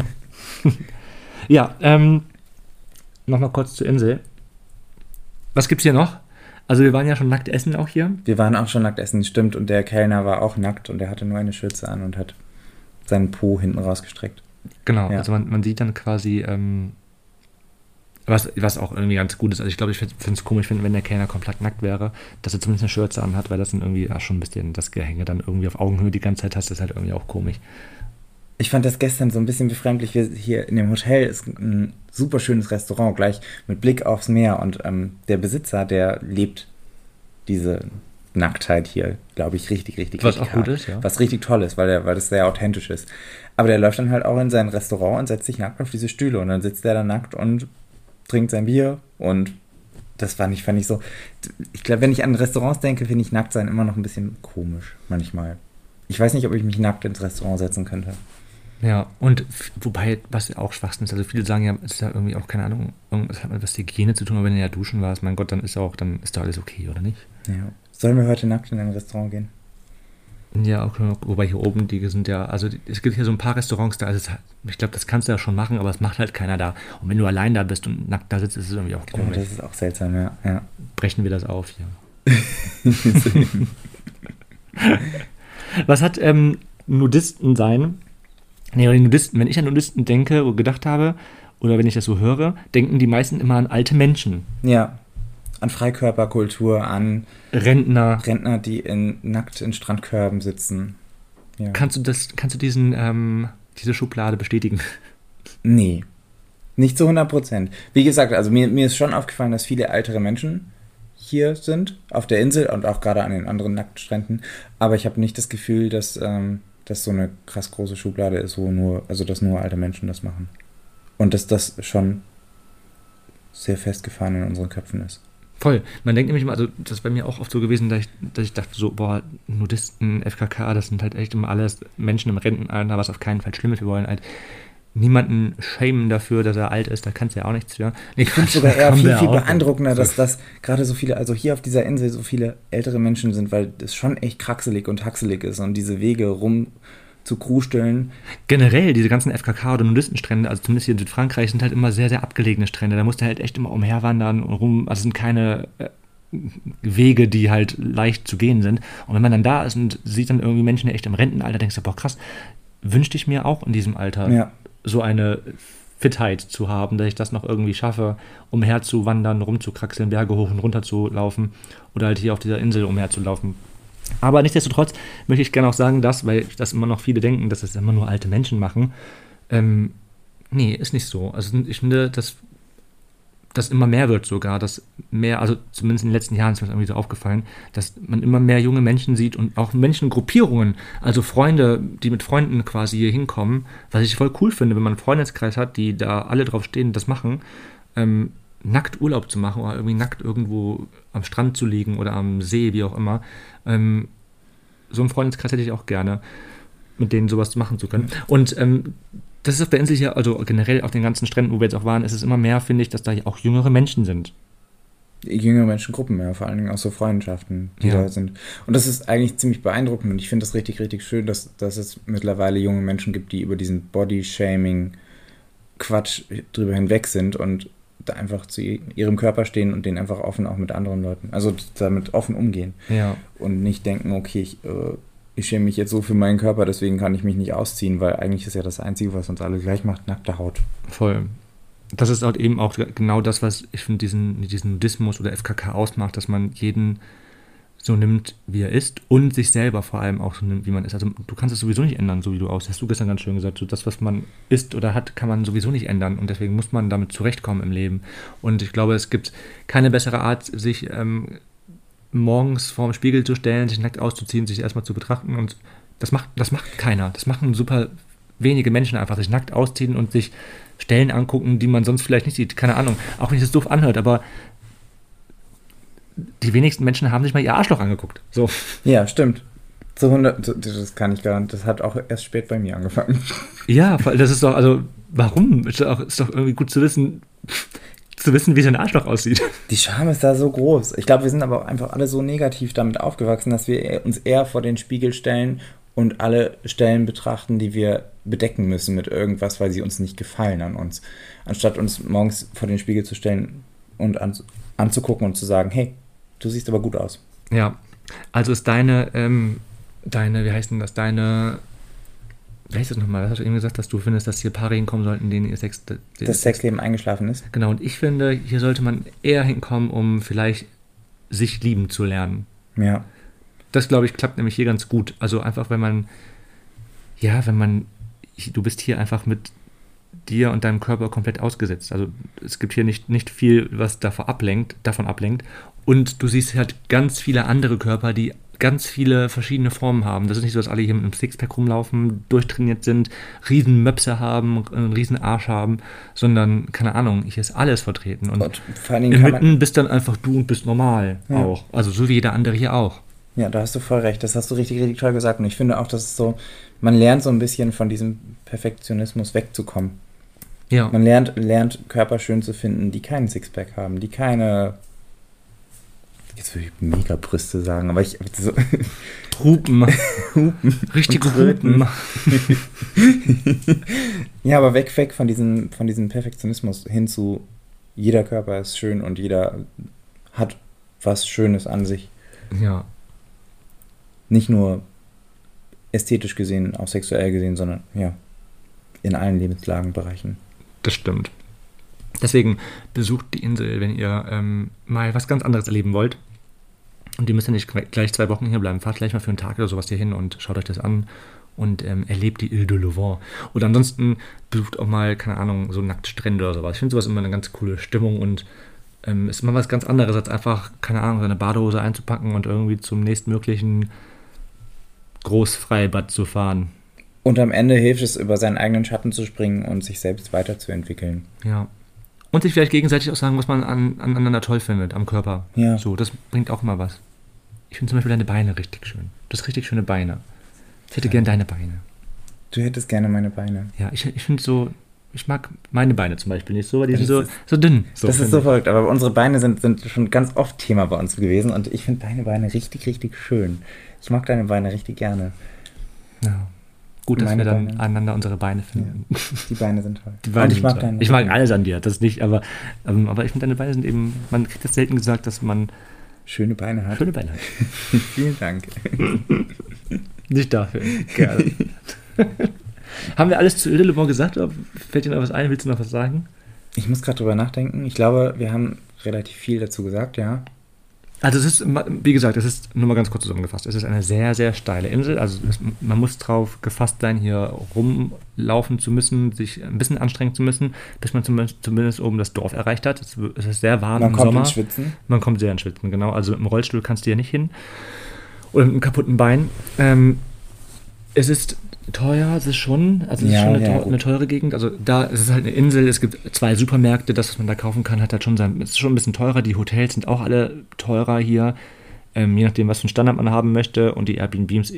ja ähm, nochmal kurz zur Insel. Was gibt's hier noch? Also wir waren ja schon nackt essen auch hier. Wir waren auch schon nackt essen, stimmt. Und der Kellner war auch nackt und er hatte nur eine Schürze an und hat seinen Po hinten rausgestreckt. Genau, Ja. also man, man sieht dann quasi, ähm, was, was auch irgendwie ganz gut ist. Also ich glaube, ich finde es komisch, wenn, wenn der Kellner komplett nackt wäre, dass er zumindest eine Schürze anhat, weil das dann irgendwie ja, schon ein bisschen das Gehänge dann irgendwie auf Augenhöhe die ganze Zeit hast, das ist halt irgendwie auch komisch. Ich fand das gestern so ein bisschen befremdlich. Wir hier in dem Hotel ist ein super schönes Restaurant, gleich mit Blick aufs Meer. Und ähm, der Besitzer, der lebt diese Nacktheit hier, glaube ich, richtig, richtig, Was richtig auch gut hart. ist, ja. Was richtig toll ist, weil, der, weil das sehr authentisch ist. Aber der läuft dann halt auch in sein Restaurant und setzt sich nackt auf diese Stühle. Und dann sitzt der da nackt und trinkt sein Bier. Und das fand ich, fand ich so... Ich glaube, wenn ich an Restaurants denke, finde ich Nacktsein immer noch ein bisschen komisch, manchmal. Ich weiß nicht, ob ich mich nackt ins Restaurant setzen könnte. Ja, und f- wobei, was ja auch Schwachsinn ist, also viele sagen ja, es ist ja irgendwie auch, keine Ahnung, irgendwas hat mit was Hygiene zu tun, aber wenn du ja duschen warst, mein Gott, dann ist auch, dann ist doch alles okay, oder nicht? Ja. Sollen wir heute nackt in ein Restaurant gehen? Ja, auch, wobei hier oben, die sind ja, also die- es gibt hier so ein paar Restaurants da, also es, ich glaube, das kannst du ja schon machen, aber es macht halt keiner da. Und wenn du allein da bist und nackt da sitzt, ist es irgendwie auch Oh, komisch. das ist auch seltsam, ja. ja. Brechen wir das auf hier. Was hat ähm, Nudisten sein? Nee, oder die Nudisten, wenn ich an Nudisten denke oder gedacht habe, oder wenn ich das so höre, denken die meisten immer an alte Menschen. Ja. An Freikörperkultur, an Rentner. Rentner, die in, nackt in Strandkörben sitzen. Ja. Kannst du das, kannst du diesen, ähm, diese Schublade bestätigen? Nee. Nicht zu hundert Prozent. Wie gesagt, also mir, mir ist schon aufgefallen, dass viele ältere Menschen hier sind, auf der Insel und auch gerade an den anderen Nacktstränden. Aber ich habe nicht das Gefühl, dass ähm, das so eine krass große Schublade ist, wo nur, also dass nur alte Menschen das machen. Und dass das schon sehr festgefahren in unseren Köpfen ist. Voll. Man denkt nämlich immer, also das ist bei mir auch oft so gewesen, dass ich, dass ich dachte so, boah, Nudisten, F K K, das sind halt echt immer alles Menschen im Rentenalter, was auf keinen Fall schlimm ist. Wir wollen halt niemanden schämen dafür, dass er alt ist, da kannst du ja auch nichts für. Nee, ich finde es sogar eher viel, viel beeindruckender, dass das gerade so viele, also hier auf dieser Insel so viele ältere Menschen sind, weil das schon echt kraxelig und haxelig ist und diese Wege rum zu krusteln. Generell, diese ganzen F K K- oder Nudistenstrände, also zumindest hier in Südfrankreich, sind halt immer sehr, sehr abgelegene Strände. Da musst du halt echt immer umherwandern und rum, also es sind keine äh, Wege, die halt leicht zu gehen sind. Und wenn man dann da ist und sieht dann irgendwie Menschen echt im Rentenalter, denkst du, boah krass, wünschte ich mir auch in diesem Alter ja. so eine Fitheit zu haben, dass ich das noch irgendwie schaffe, umherzuwandern, rumzukraxeln, Berge hoch und runter zu laufen oder halt hier auf dieser Insel umherzulaufen. Aber nichtsdestotrotz möchte ich gerne auch sagen, dass, weil das immer noch viele denken, dass das immer nur alte Menschen machen. Ähm, nee, ist nicht so. Also ich finde, dass das immer mehr wird sogar, dass mehr, also zumindest in den letzten Jahren ist mir das irgendwie so aufgefallen, dass man immer mehr junge Menschen sieht und auch Menschengruppierungen, also Freunde, die mit Freunden quasi hier hinkommen, was ich voll cool finde, wenn man einen Freundeskreis hat, die da alle drauf stehen, das machen, ähm, nackt Urlaub zu machen oder irgendwie nackt irgendwo am Strand zu liegen oder am See, wie auch immer. Ähm, so einen Freundeskreis hätte ich auch gerne, mit denen sowas machen zu können. Und ähm, das ist auf der Insel hier, also generell auf den ganzen Stränden, wo wir jetzt auch waren, ist es immer mehr, finde ich, dass da auch jüngere Menschen sind. Jüngere Menschengruppen, ja, vor allen Dingen auch so Freundschaften, die ja. da sind. Und das ist eigentlich ziemlich beeindruckend und ich finde das richtig, richtig schön, dass, dass es mittlerweile junge Menschen gibt, die über diesen Body-Shaming-Quatsch drüber hinweg sind und da einfach zu ihrem Körper stehen und den einfach offen auch mit anderen Leuten, also damit offen umgehen. Ja. Und nicht denken, okay, ich... Äh, ich schäme mich jetzt so für meinen Körper, deswegen kann ich mich nicht ausziehen, weil eigentlich ist ja das Einzige, was uns alle gleich macht, nackte Haut. Voll. Das ist halt eben auch genau das, was ich finde, diesen, diesen Nudismus oder F K K ausmacht, dass man jeden so nimmt, wie er ist und sich selber vor allem auch so nimmt, wie man ist. Also du kannst es sowieso nicht ändern, so wie du aussiehst. Hast du gestern ganz schön gesagt, so das, was man ist oder hat, kann man sowieso nicht ändern und deswegen muss man damit zurechtkommen im Leben. Und ich glaube, es gibt keine bessere Art, sich ähm, morgens vorm Spiegel zu stellen, sich nackt auszuziehen, sich erstmal zu betrachten und das macht, das macht keiner. Das machen super wenige Menschen einfach, sich nackt ausziehen und sich Stellen angucken, die man sonst vielleicht nicht sieht. Keine Ahnung, auch wenn sich das doof anhört, aber die wenigsten Menschen haben sich mal ihr Arschloch angeguckt. So. Ja, stimmt. Zu hundert, das kann ich gar nicht, das hat auch erst spät bei mir angefangen. Ja, das ist doch, also warum? Ist doch, ist doch irgendwie gut zu wissen, zu wissen, wie sein Arschloch aussieht. Die Scham ist da so groß. Ich glaube, wir sind aber auch einfach alle so negativ damit aufgewachsen, dass wir uns eher vor den Spiegel stellen und alle Stellen betrachten, die wir bedecken müssen mit irgendwas, weil sie uns nicht gefallen an uns. Anstatt uns morgens vor den Spiegel zu stellen und an, anzugucken und zu sagen, hey, du siehst aber gut aus. Ja, also ist deine, ähm, deine, wie heißt denn das, deine... Wer ist das nochmal? Was hast du eben gesagt, dass du findest, dass hier Paare hinkommen sollten, denen ihr Sex... Das Sexleben eingeschlafen ist. Genau, und ich finde, hier sollte man eher hinkommen, um vielleicht sich lieben zu lernen. Ja. Das, glaube ich, klappt nämlich hier ganz gut. Also einfach, wenn man... Ja, wenn man... Du bist hier einfach mit dir und deinem Körper komplett ausgesetzt. Also es gibt hier nicht, nicht viel, was davon ablenkt, davon ablenkt. Und du siehst halt ganz viele andere Körper, die ganz viele verschiedene Formen haben. Das ist nicht so, dass alle hier mit einem Sixpack rumlaufen, durchtrainiert sind, riesen Möpse haben, einen riesen Arsch haben, sondern, keine Ahnung, hier ist alles vertreten. Und, und vor allen Dingen inmitten bist dann einfach du und bist normal ja. auch. Also so wie jeder andere hier auch. Ja, da hast du voll recht. Das hast du richtig, richtig toll gesagt. Und ich finde auch, dass es so, man lernt so ein bisschen von diesem Perfektionismus wegzukommen. Ja. Man lernt, lernt Körper schön zu finden, die keinen Sixpack haben, die keine... Jetzt würde ich Megabrüste sagen, aber ich... So Hupen. Hupen. Richtige Hupen. Ja, aber weg, weg von diesem, von diesem Perfektionismus hin zu jeder Körper ist schön und jeder hat was Schönes an sich. Ja. Nicht nur ästhetisch gesehen, auch sexuell gesehen, sondern ja, in allen Lebenslagenbereichen. Das stimmt. Deswegen besucht die Insel, wenn ihr ähm, mal was ganz anderes erleben wollt. Und ihr müsst ja nicht gleich zwei Wochen hier bleiben. Fahrt gleich mal für einen Tag oder sowas hier hin und schaut euch das an und ähm, erlebt die Ile de Louvain. Oder ansonsten besucht auch mal, keine Ahnung, so Nacktstrände oder sowas. Ich finde sowas immer eine ganz coole Stimmung und ähm, ist immer was ganz anderes, als einfach, keine Ahnung, seine Badehose einzupacken und irgendwie zum nächstmöglichen Großfreibad zu fahren. Und am Ende hilft es, über seinen eigenen Schatten zu springen und sich selbst weiterzuentwickeln. Ja. Und sich vielleicht gegenseitig auch sagen, was man an, aneinander toll findet, am Körper. Ja. So, das bringt auch mal was. Ich finde zum Beispiel deine Beine richtig schön. Du hast richtig schöne Beine. Ich hätte ja. gern deine Beine. Du hättest gerne meine Beine. Ja, ich, ich finde so, ich mag meine Beine zum Beispiel nicht so, weil die sind so, so dünn. So das ist so verrückt, aber unsere Beine sind, sind schon ganz oft Thema bei uns gewesen und ich finde deine Beine richtig, richtig schön. Ich mag deine Beine richtig gerne. Ja. Gut, dass meine wir dann Beine. Aneinander unsere Beine finden. Ja. Die Beine sind toll. Die Beine und ich sind mag toll. deine Ich mag Beine. alles an dir, das nicht, aber, ähm, aber ich finde, deine Beine sind eben, man kriegt das selten gesagt, dass man schöne Beine hat. Schöne Beine hat. Vielen Dank. Nicht dafür. Gerne. Haben wir alles zu Île de Le Vent gesagt? Oder fällt dir noch was ein? Willst du noch was sagen? Ich muss gerade drüber nachdenken. Ich glaube, wir haben relativ viel dazu gesagt, ja. Also es ist, wie gesagt, es ist, nur mal ganz kurz zusammengefasst, es ist eine sehr, sehr steile Insel. Also es, man muss drauf gefasst sein, hier rumlaufen zu müssen, sich ein bisschen anstrengen zu müssen, bis man zumindest, zumindest oben das Dorf erreicht hat. Es, es ist sehr warm man im kommt Sommer. ins Schwitzen. Man kommt sehr ins Schwitzen, genau. Also mit dem Rollstuhl kannst du ja nicht hin. Oder mit einem kaputten Bein. Ähm, es ist teuer, es ist schon, also es ja, ist schon eine, ja, teuer, eine teure Gegend. Also da es ist halt eine Insel, es gibt zwei Supermärkte, das, was man da kaufen kann, hat halt schon sein, ist schon ein bisschen teurer. Die Hotels sind auch alle teurer hier, ähm, je nachdem, was für einen Standard man haben möchte. Und die Airbnbs,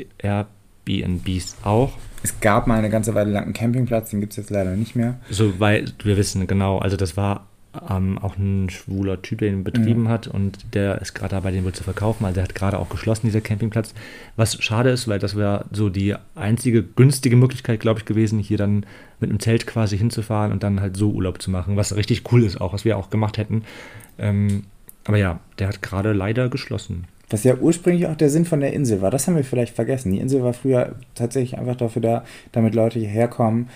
Airbnbs auch. Es gab mal eine ganze Weile lang einen Campingplatz, den gibt es jetzt leider nicht mehr. Soweit wir wissen, genau. Also das war ähm, auch ein schwuler Typ, der ihn betrieben mhm. hat und der ist gerade dabei, den wohl zu verkaufen. Also der hat gerade auch geschlossen, dieser Campingplatz. Was schade ist, weil das wäre so die einzige günstige Möglichkeit, glaube ich, gewesen, hier dann mit einem Zelt quasi hinzufahren und dann halt so Urlaub zu machen, was richtig cool ist auch, was wir auch gemacht hätten. Ähm, aber ja, der hat gerade leider geschlossen. Was ja ursprünglich auch der Sinn von der Insel war, das haben wir vielleicht vergessen. Die Insel war früher tatsächlich einfach dafür da, damit Leute hierher kommen,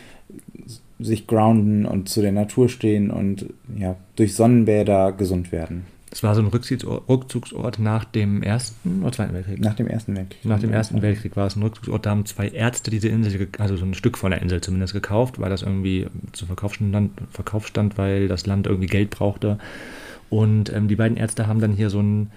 sich grounden und zu der Natur stehen und ja, durch Sonnenbäder gesund werden. Das war so ein Rückzugsort nach dem Ersten oder Zweiten Weltkrieg? Nach dem Ersten Weltkrieg. Nach dem Ersten Weltkrieg war es ein Rückzugsort. Da haben zwei Ärzte diese Insel, also so ein Stück von der Insel zumindest gekauft, weil das irgendwie zu Verkauf stand, Verkauf stand, weil das Land irgendwie Geld brauchte. Und ähm, die beiden Ärzte haben dann hier so ein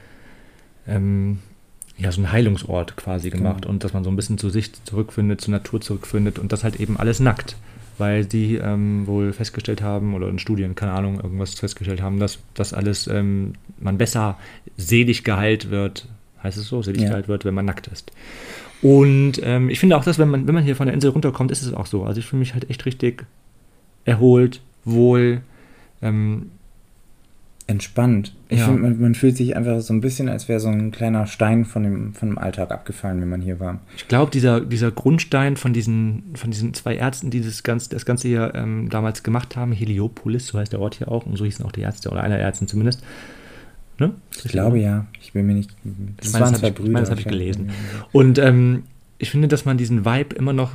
ähm, ja, so ein Heilungsort quasi gemacht genau. Und dass man so ein bisschen zu sich zurückfindet, zur Natur zurückfindet und das halt eben alles nackt. Weil die ähm, wohl festgestellt haben, oder in Studien, keine Ahnung, irgendwas festgestellt haben, dass das alles, ähm, man besser selig geheilt wird, heißt es so, selig ja. geheilt wird, wenn man nackt ist. Und ähm, ich finde auch, dass wenn man, wenn man hier von der Insel runterkommt, ist es auch so. Also ich fühle mich halt echt richtig erholt, wohl, ähm, entspannt. Ich ja. finde, man, man fühlt sich einfach so ein bisschen, als wäre so ein kleiner Stein von dem, von dem Alltag abgefallen, wenn man hier war. Ich glaube, dieser, dieser Grundstein von diesen, von diesen zwei Ärzten, die das Ganze, das Ganze hier ähm, damals gemacht haben, Heliopolis, so heißt der Ort hier auch, und so hießen auch die Ärzte, oder einer der Ärzte zumindest. Ne? Ich glaube ja. Ich bin mir nicht... Das ich meine, waren das zwei ich, Brüder. Ich meine, das habe ich gelesen. Und ähm, ich finde, dass man diesen Vibe immer noch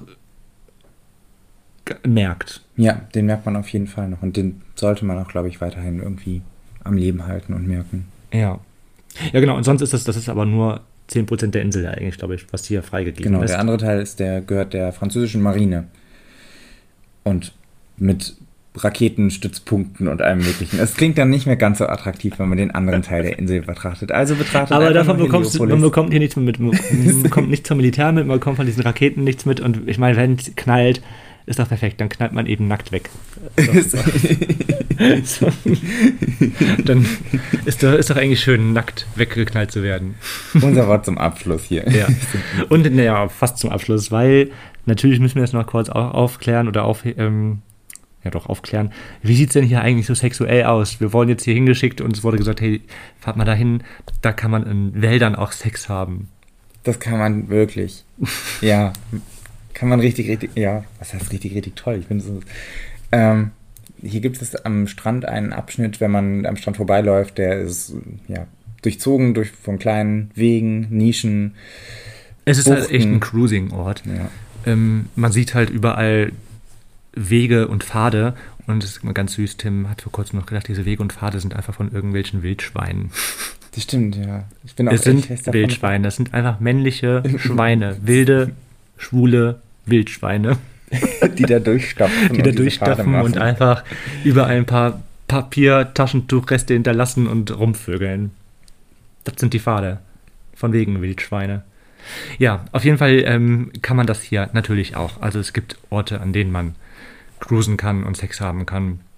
g- merkt. Ja, den merkt man auf jeden Fall noch. Und den sollte man auch, glaube ich, weiterhin irgendwie am Leben halten und merken. Ja. Ja, genau. Und sonst ist das, das ist aber nur zehn Prozent der Insel eigentlich, glaube ich, was hier freigegeben genau, ist. Genau, der andere Teil ist der, gehört der französischen Marine. Und mit Raketenstützpunkten und allem Möglichen. Es klingt dann nicht mehr ganz so attraktiv, wenn man den anderen Teil der Insel betrachtet. Also betrachtet aber davon bekommst du, man bekommt hier nichts mit. Man bekommt nichts vom Militär mit, man bekommt von diesen Raketen nichts mit. Und ich meine, wenn es knallt, ist doch perfekt. Dann knallt man eben nackt weg. So. So. Dann ist doch, ist doch eigentlich schön, nackt weggeknallt zu werden. Unser Wort zum Abschluss hier. Ja. Und naja, fast zum Abschluss, weil natürlich müssen wir das noch kurz aufklären oder auf, ähm, ja doch aufklären. Wie sieht es denn hier eigentlich so sexuell aus? Wir wurden jetzt hier hingeschickt und es wurde gesagt, hey, fahrt mal dahin, da kann man in Wäldern auch Sex haben. Das kann man wirklich. Ja, kann man richtig, richtig, ja, was heißt richtig, richtig toll? Ich bin so, ähm, hier gibt es am Strand einen Abschnitt, wenn man am Strand vorbeiläuft, der ist, ja, durchzogen durch, von kleinen Wegen, Nischen. Es ist Buchten. Halt echt ein Cruising-Ort. Ja. Ähm, man sieht halt überall Wege und Pfade und es ist immer ganz süß, Tim hat vor kurzem noch gedacht, diese Wege und Pfade sind einfach von irgendwelchen Wildschweinen. Das stimmt, ja. Ich bin auch es sind Wildschweine, das sind einfach männliche Schweine, wilde, schwule Wildschweine. Die da durchstapfen. Die da durchstapfen und einfach über ein paar Papier-Taschentuchreste hinterlassen und rumvögeln. Das sind die Pfade von wegen Wildschweine. Ja, auf jeden Fall ähm, kann man das hier natürlich auch. Also es gibt Orte, an denen man cruisen kann und Sex haben kann.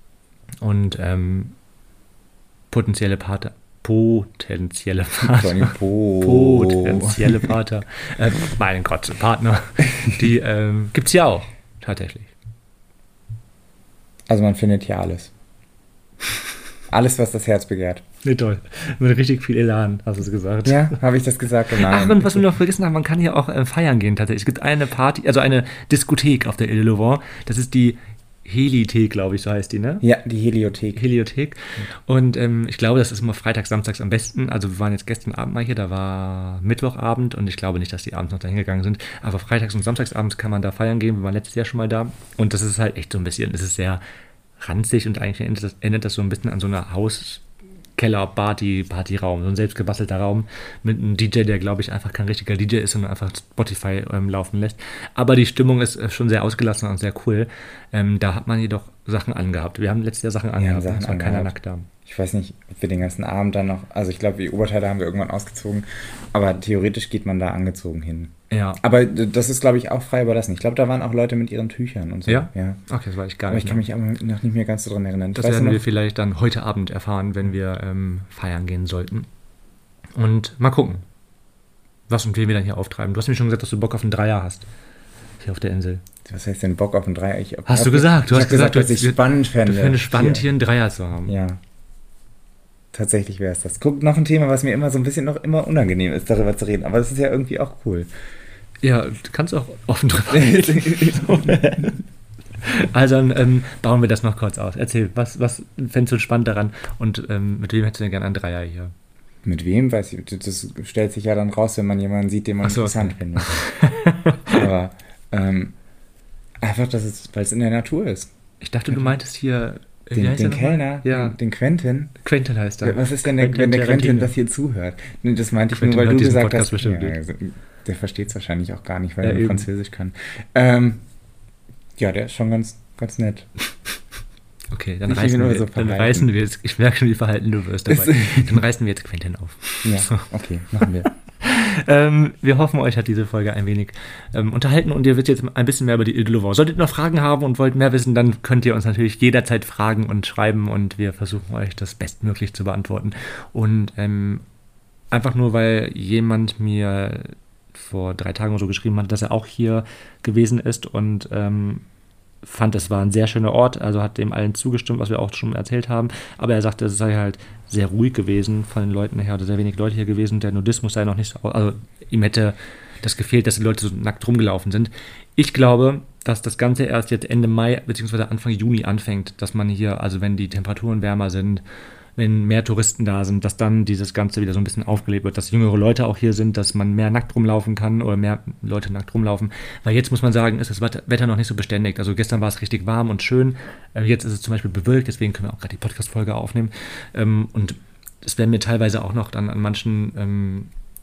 Und ähm, potenzielle Partner, potenzielle Partner, Po. potenzielle Partner, äh, mein Gott, Partner, die ähm, gibt es ja auch, tatsächlich. Also man findet hier alles. Alles, was das Herz begehrt. Nee, toll. Mit richtig viel Elan, hast du es gesagt. Ja, habe ich das gesagt? Nein. Ach, und was wir noch vergessen haben, man kann hier auch äh, feiern gehen tatsächlich. Es gibt eine Party, also eine Diskothek auf der Ile de Louvain. Das ist die Helithek, glaube ich, so heißt die, ne? Ja, die Heliothek. Heliothek. Und ähm, ich glaube, das ist immer freitags, samstags am besten. Also wir waren jetzt gestern Abend mal hier, da war Mittwochabend und ich glaube nicht, dass die abends noch da hingegangen sind. Aber freitags und samstagsabends kann man da feiern gehen. Wir waren letztes Jahr schon mal da. Und das ist halt echt so ein bisschen, es ist sehr ranzig und eigentlich endet das, endet das so ein bisschen an so einer Haus- Keller-Party, Partyraum, so ein selbstgebastelter Raum mit einem D J, der, glaube ich, einfach kein richtiger D J ist, sondern einfach Spotify ähm, laufen lässt. Aber die Stimmung ist äh, schon sehr ausgelassen und sehr cool. Ähm, da hat man jedoch Sachen angehabt. Wir haben letztes Jahr Sachen angehabt, Sachen es war keiner nackt da. Ich weiß nicht, ob wir den ganzen Abend dann noch, also ich glaube, die Oberteile haben wir irgendwann ausgezogen, aber theoretisch geht man da angezogen hin. Ja. Aber das ist, glaube ich, auch frei überlassen. Ich glaube, da waren auch Leute mit ihren Tüchern und so. Ja? Ja. Okay, das weiß ich gar Aber nicht. ich kann mich aber noch nicht mehr ganz so dran erinnern. Das ich weiß werden noch, wir vielleicht dann heute Abend erfahren, wenn wir ähm, feiern gehen sollten. Und mal gucken, was und wen wir dann hier auftreiben. Du hast mir schon gesagt, dass du Bock auf einen Dreier hast. Hier auf der Insel. Was heißt denn Bock auf einen Dreier? Ich, Hast du gesagt? Du ich hast gesagt, gesagt, dass ich du- spannend fände. Du fändest spannend, Hier. hier einen Dreier zu haben. Ja. Tatsächlich wäre es das. Guck, noch ein Thema, was mir immer so ein bisschen noch immer unangenehm ist, darüber zu reden. Aber das ist ja irgendwie auch cool. Ja, du kannst auch offen drüber reden. Also dann ähm, bauen wir das noch kurz aus. Erzähl, was, was fändest du spannend daran und ähm, mit wem hättest du denn gerne einen Dreier hier? Mit wem? Weiß ich, das stellt sich ja dann raus, wenn man jemanden sieht, den man Ach so, interessant okay. findet. Aber ähm, einfach, dass es, weil es in der Natur ist. Ich dachte, du meintest hier äh, wie Den, heißt den der nochmal? Kellner, Ja, den, den Quentin. Quentin heißt er. Was ist denn, der, Quentin wenn der Quentin Tarantino. das hier zuhört? Nee, das meinte ich Quentin nur, weil hört du diesen gesagt Podcast hast, bestimmt ja, nicht. also, der versteht es wahrscheinlich auch gar nicht, weil Ja, er nur eben. Französisch kann. Ähm, ja, der ist schon ganz, ganz nett. Okay, dann Ich reißen will nur wir, so dann verhalten. reißen wir jetzt, ich merke schon, wie verhalten du wirst dabei. Dann reißen wir jetzt Quentin auf. Ja, So. okay, machen wir. Ähm, wir hoffen, euch hat diese Folge ein wenig ähm, unterhalten und ihr wisst jetzt ein bisschen mehr über die Ile de Louvain. Solltet ihr noch Fragen haben und wollt mehr wissen, dann könnt ihr uns natürlich jederzeit fragen und schreiben und wir versuchen euch das bestmöglich zu beantworten. Und ähm, einfach nur, weil jemand mir vor drei Tagen oder so geschrieben hat, dass er auch hier gewesen ist und ähm, fand, es war ein sehr schöner Ort, also hat dem allen zugestimmt, was wir auch schon erzählt haben, aber er sagte, es sei halt sehr ruhig gewesen von den Leuten her, oder sehr wenig Leute hier gewesen, der Nudismus sei noch nicht so, also ihm hätte das gefehlt, dass die Leute so nackt rumgelaufen sind. Ich glaube, dass das Ganze erst jetzt Ende Mai bzw. Anfang Juni anfängt, dass man hier, also wenn die Temperaturen wärmer sind, wenn mehr Touristen da sind, dass dann dieses Ganze wieder so ein bisschen aufgelebt wird, dass jüngere Leute auch hier sind, dass man mehr nackt rumlaufen kann oder mehr Leute nackt rumlaufen. Weil jetzt muss man sagen, ist das Wetter noch nicht so beständig. Also gestern war es richtig warm und schön. Jetzt ist es zum Beispiel bewölkt, deswegen können wir auch gerade die Podcast-Folge aufnehmen. Und es werden mir teilweise auch noch dann an manchen, ähm,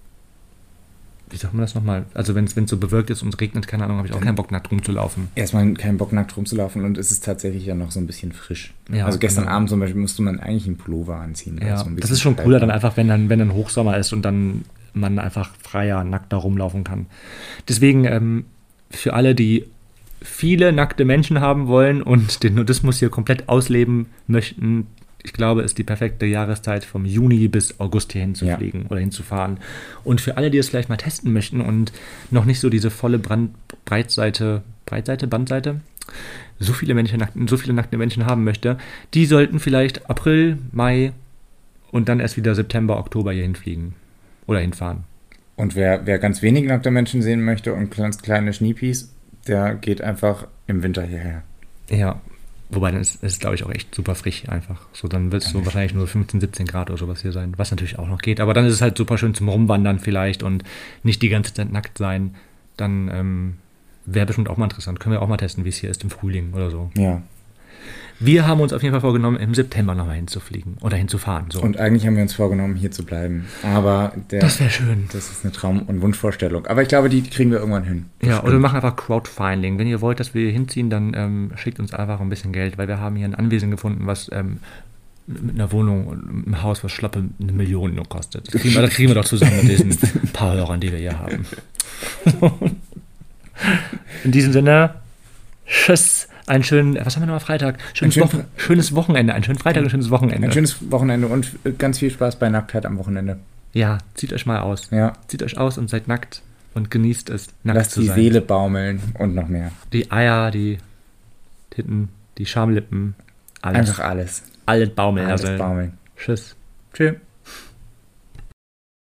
wie sagt man das nochmal? Also wenn es so bewölkt ist und es regnet, keine Ahnung, habe ich auch keinen Bock nackt rumzulaufen. Erstmal keinen Bock nackt rumzulaufen und es ist tatsächlich ja noch so ein bisschen frisch. Ja, also gestern genau. Abend zum Beispiel musste man eigentlich einen Pullover anziehen. weil Ja, es so ein das bisschen ist schon kalt cooler dann war. einfach, wenn dann, wenn dann Hochsommer ist und dann man einfach freier, nackt da rumlaufen kann. Deswegen ähm, für alle, die viele nackte Menschen haben wollen und den Nudismus hier komplett ausleben möchten, ich glaube, ist die perfekte Jahreszeit vom Juni bis August hier hinzufliegen ja. oder hinzufahren. Und für alle, die es vielleicht mal testen möchten und noch nicht so diese volle Brand Breitseite, Breitseite, Bandseite, so viele Menschen, so viele nackte Menschen haben möchte, die sollten vielleicht April, Mai und dann erst wieder September, Oktober hier hinfliegen oder hinfahren. Und wer, wer ganz wenig nackte Menschen sehen möchte und ganz kleine Schniepies, der geht einfach im Winter hierher. Ja, wobei dann ist es, glaube ich, auch echt super frisch einfach. So, dann wird es so wahrscheinlich nur fünfzehn, siebzehn Grad oder sowas hier sein, was natürlich auch noch geht. Aber dann ist es halt super schön zum Rumwandern vielleicht und nicht die ganze Zeit nackt sein. Dann ähm, wäre bestimmt auch mal interessant. Können wir auch mal testen, wie es hier ist im Frühling oder so. Ja. Wir haben uns auf jeden Fall vorgenommen, im September nochmal hinzufliegen oder hinzufahren. So. Und eigentlich haben wir uns vorgenommen, hier zu bleiben. Aber der, das wäre schön. Das ist eine Traum- und Wunschvorstellung. Aber ich glaube, die kriegen wir irgendwann hin. Ja, oder wir machen einfach Crowdfunding. Wenn ihr wollt, dass wir hier hinziehen, dann ähm, schickt uns einfach ein bisschen Geld, weil wir haben hier ein Anwesen gefunden, was ähm, mit einer Wohnung und einem Haus, was schlappe eine Million nur kostet. Das kriegen wir, das kriegen wir doch zusammen mit diesen paar Hörern, die wir hier haben. In diesem Sinne, tschüss. Einen schönen, was haben wir noch am Freitag? Schönes, schönen Wochen, schönes Wochenende, einen schönen Freitag, ein schönes Wochenende. Ein schönes Wochenende und ganz viel Spaß bei Nacktheit am Wochenende. Ja, zieht euch mal aus. Ja. Zieht euch aus und seid nackt und genießt es, nackt Lasst zu die sein. Seele baumeln und noch mehr. Die Eier, die Titten, die Schamlippen, alles. Einfach alles. Alles baumeln. Alles also. baumeln. Tschüss. Tschüss.